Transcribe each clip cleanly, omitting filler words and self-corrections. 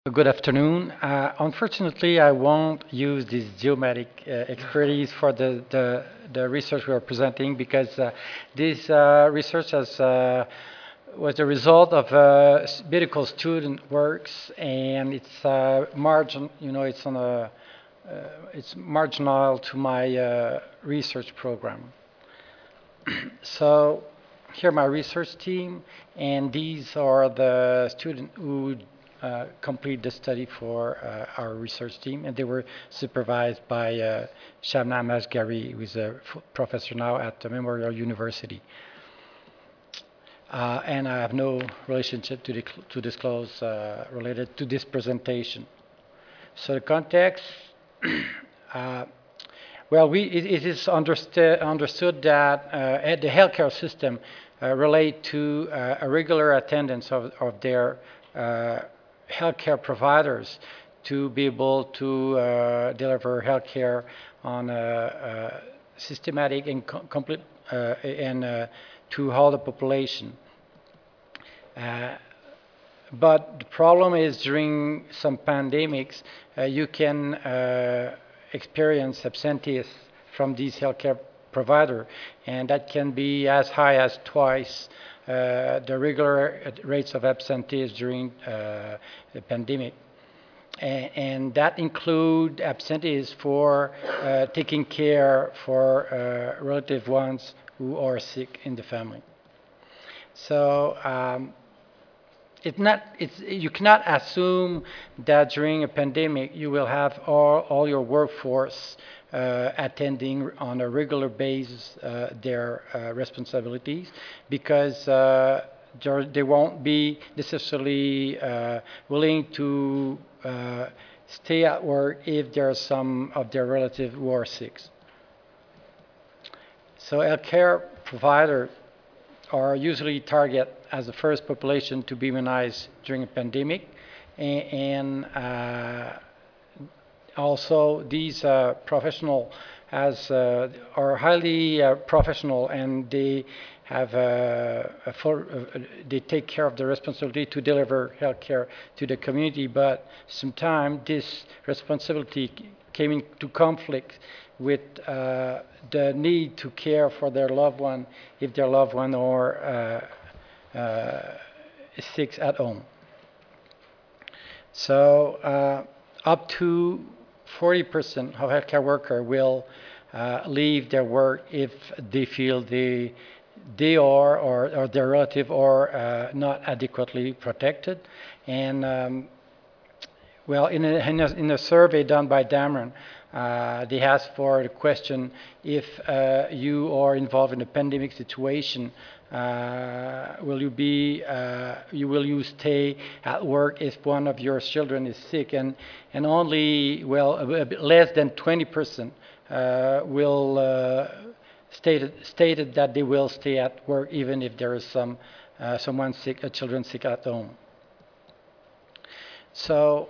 Good afternoon. Unfortunately, I won't use this geometric expertise for the research we are presenting because this research was the result of medical student works, and it's it's marginal to my research program. So here my research team, and these are the students who complete the study for our research team, and they were supervised by Shabnam Asghari, who is a professor now at the Memorial University. And I have no relationship to disclose related to this presentation. So the context, uh, well, it is understood that the healthcare system relate to a regular attendance of their healthcare providers to be able to deliver healthcare on a systematic and complete and to all the population. Uh, but the problem is during some pandemics, you can experience absenteeism from these healthcare provider, and that can be as high as twice the regular rates of absenteeism during the pandemic. And that include absentees for taking care for relative ones who are sick in the family. So you cannot assume that during a pandemic you will have all your workforce attending on a regular basis their responsibilities because they won't be necessarily willing to stay at work if there are some of their relatives who are sick. So healthcare providers are usually target as the first population to be immunized during a pandemic, and also these professional are highly professional, and they have they take care of the responsibility to deliver healthcare to the community. But sometimes this responsibility came into conflict with the need to care for their loved one if their loved one are sick at home. So up to 40% of healthcare workers will leave their work if they feel they are or their relative are not adequately protected. And well, in a survey done by Dameron, they asked for the question: if you are involved in a pandemic situation, will you stay at work if one of your children is sick? And only a bit less than 20% will stated that they will stay at work even if there is someone sick, a children sick at home. So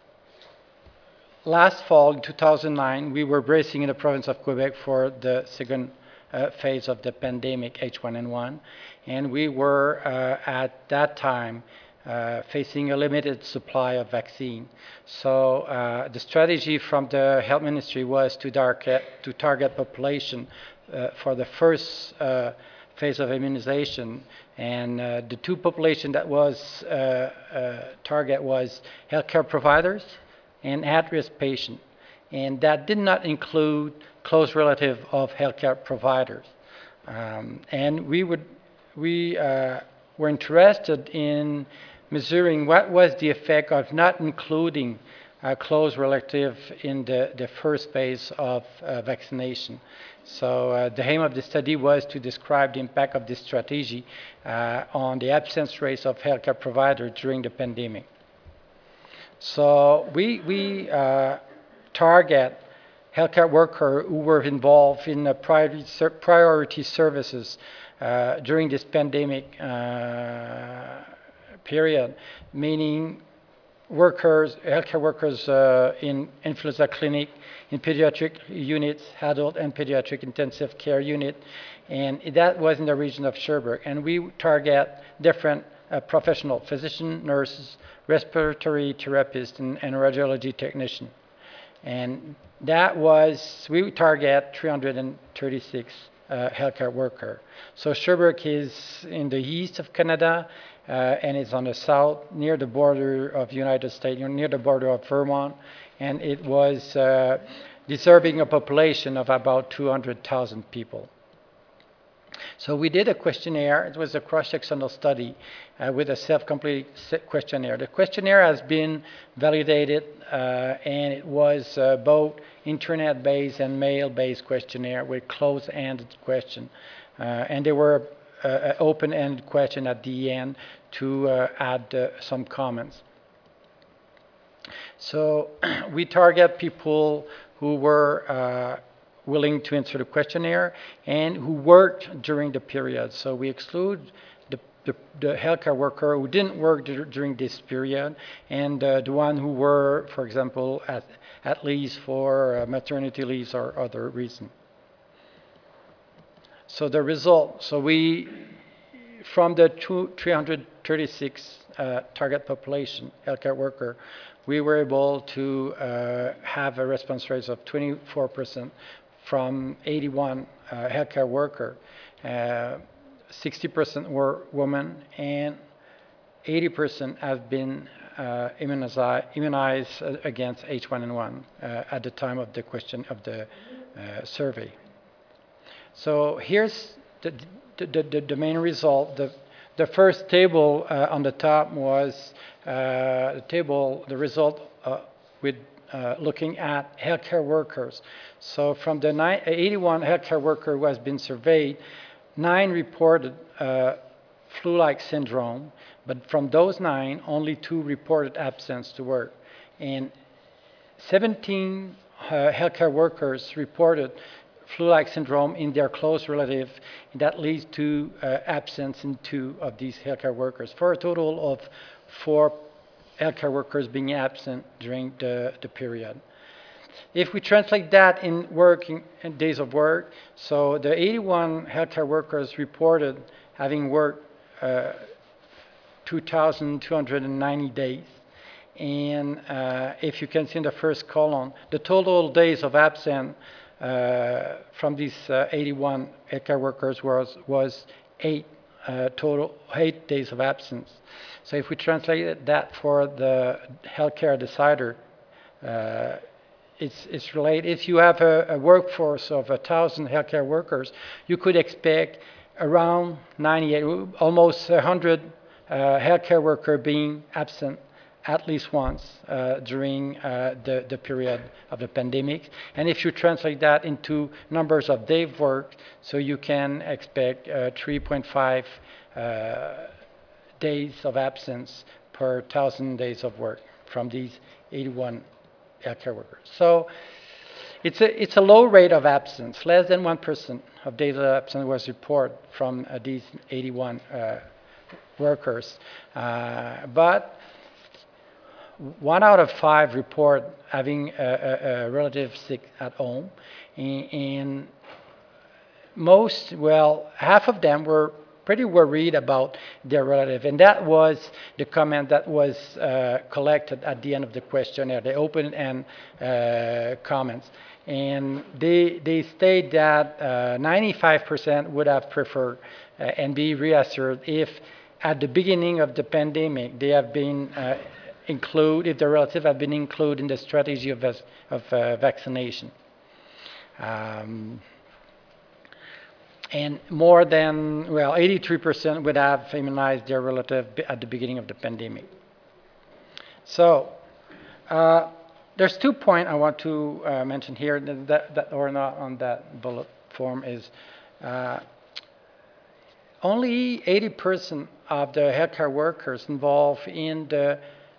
last fall, in 2009, we were bracing in the province of Quebec for the second phase of the pandemic, H1N1, and we were at that time facing a limited supply of vaccine. So the strategy from the health ministry was to target population for the first phase of immunization, and the two population that was target was healthcare providers and at-risk patient, and that did not include close relative of healthcare providers. And we were interested in measuring what was the effect of not including a close relative in the first phase of vaccination. So the aim of the study was to describe the impact of this strategy on the absence rates of healthcare providers during the pandemic. So we target healthcare workers who were involved in priority services during this pandemic period, meaning healthcare workers in influenza clinic, in pediatric units, adult and pediatric intensive care unit, and that was in the region of Sherbrooke. And we target different professional, physician, nurses, respiratory therapist, and radiology technician. And that was, we target 336 healthcare worker. So Sherbrooke is in the east of Canada, and it's on the south, near the border of United States, near the border of Vermont, and it was deserving a population of about 200,000 people. So we did a questionnaire. It was a cross-sectional study with a self-complete questionnaire. The questionnaire has been validated, and it was both internet-based and mail-based questionnaire with closed-ended question. And there were open-ended question at the end to add some comments. So we target people who were willing to answer the questionnaire and who worked during the period. So we exclude the healthcare worker who didn't work during this period, and the one who were, for example, at least for maternity leaves or other reason. So the result, so we, from the 336 target population healthcare worker, we were able to have a response rate of 24% from 81 healthcare worker. 60% were women, and 80% have been immunized against H1N1 at the time of the question of the survey. So here's the main result. The first table on the top was the result with looking at healthcare workers. So from the 81 healthcare worker who has been surveyed, 9 reported flu-like syndrome, but from those 9, only 2 reported absence to work. And 17 healthcare workers reported flu-like syndrome in their close relative, and that leads to absence in 2 of these healthcare workers, for a total of 4 healthcare workers being absent during the period. If we translate that in days of work, so the 81 healthcare workers reported having worked 2,290 days. And if you can see in the first column, the total days of absence from these 81 healthcare workers was 8 days of absence. So if we translate that for the healthcare decider, it's related. If you have a workforce of 1,000 healthcare workers, you could expect around 98, almost 100 healthcare workers being absent at least once during the period of the pandemic. And if you translate that into numbers of days worked, so you can expect 3.5 days of absence per 1,000 days of work from these 81 healthcare workers. So it's a low rate of absence. Less than 1% of days of absence was reported from these 81 workers. But 1 out of 5 report having a relative sick at home, and half of them were pretty worried about their relative, and that was the comment that was collected at the end of the questionnaire, the open-end comments. And they state that 95% would have preferred and be reassured if at the beginning of the pandemic they have been if the relative have been included in the strategy of vaccination. And more than, 83% would have immunized their relative at the beginning of the pandemic. So there's 2 points I want to mention here that are not on that bullet form is only 80% of the healthcare workers involved in the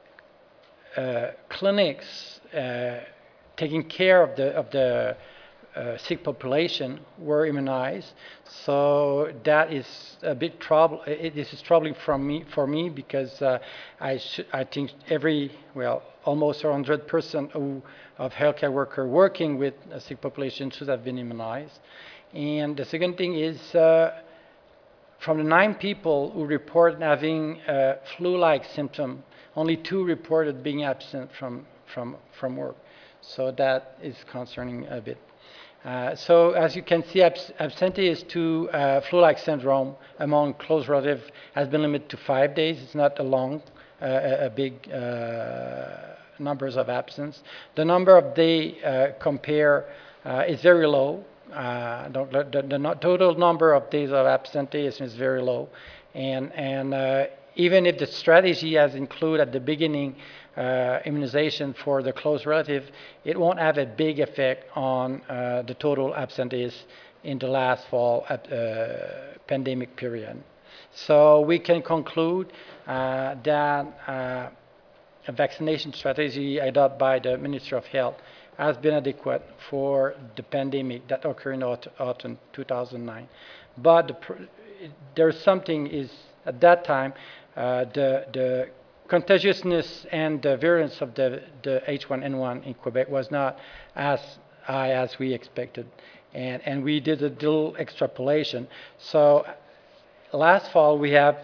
clinics taking care of the sick population were immunized. So that is a big trouble. This is troubling for me because I think almost 100% of healthcare workers working with a sick population should have been immunized. And the second thing is from the 9 people who reported having flu-like symptom, only 2 reported being absent from work. So that is concerning a bit. So as you can see, absenteeism to flu-like syndrome among close relative has been limited to 5 days. It's not a long, a big numbers of absence. The number of day compare is very low. The total number of days of absenteeism is very low, and even if the strategy has included at the beginning immunization for the close relative, it won't have a big effect on the total absenteeism in the last fall pandemic period. So we can conclude that a vaccination strategy adopted by the Ministry of Health has been adequate for the pandemic that occurred in autumn 2009. But there's something is at that time the contagiousness and the virulence of the H1N1 in Quebec was not as high as we expected, and we did a little extrapolation. So last fall we have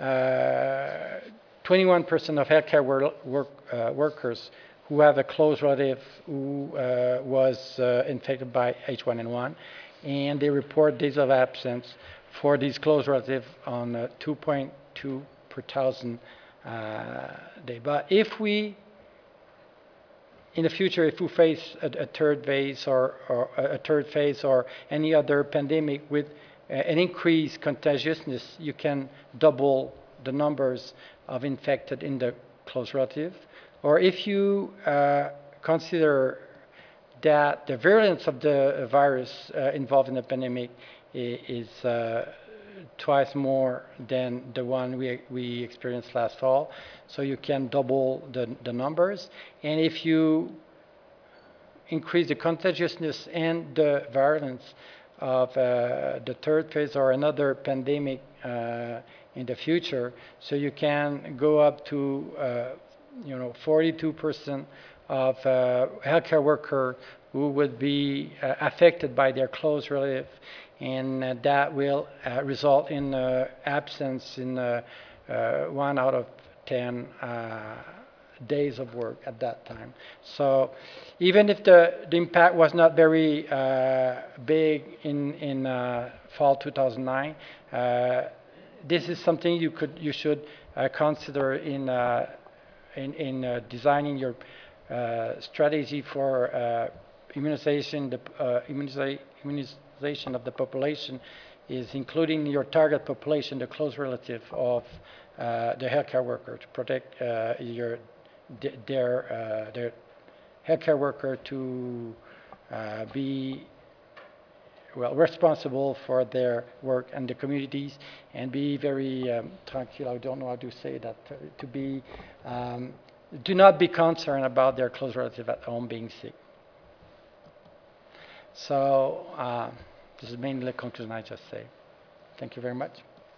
21% of healthcare workers who have a close relative who was infected by H1N1, and they report days of absence for these close relatives on 2.2 per thousand day. But if we, in the future, if we face a third phase or a third phase or any other pandemic with an increased contagiousness, you can double the numbers of infected in the close relative. Or if you consider that the virulence of the virus involved in the pandemic is twice more than the one we experienced last fall, so you can double the numbers. And if you increase the contagiousness and the virulence of the third phase or another pandemic in the future, so you can go up to 42% of healthcare workers who would be affected by their close relative, and that will result in absence in 1 out of 10 days of work at that time. So even if the impact was not very big in fall 2009, this is something you should consider in designing your strategy for immunization. Immunization of the population is including your target population, the close relative of the healthcare worker, to protect their healthcare worker to be responsible for their work and the communities, and be very tranquil. I don't know how to say that. To be, do not be concerned about their close relative at home being sick. So this is mainly the conclusion I just say. Thank you very much.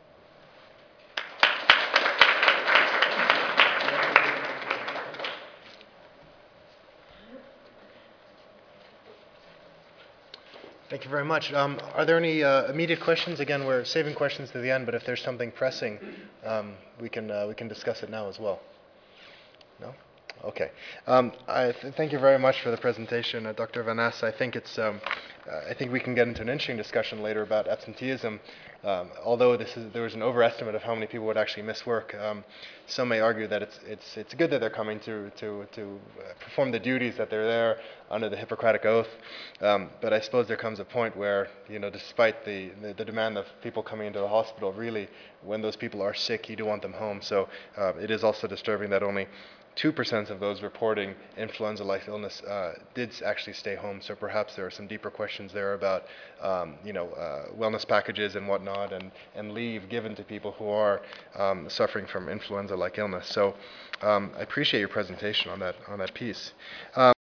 Thank you very much. Are there any immediate questions? Again, we're saving questions to the end, but if there's something pressing, we can discuss it now as well. No? Okay. Thank you very much for the presentation, Dr. Van As. I think we can get into an interesting discussion later about absenteeism. Although there was an overestimate of how many people would actually miss work, some may argue that it's good that they're coming to perform the duties, that they're there under the Hippocratic Oath. But I suppose there comes a point where, despite the demand of people coming into the hospital, really, when those people are sick, you do want them home. So it is also disturbing that only 2% of those reporting influenza-like illness did actually stay home. So perhaps there are some deeper questions there about, wellness packages and whatnot, and leave given to people who are suffering from influenza-like illness. So I appreciate your presentation on that piece.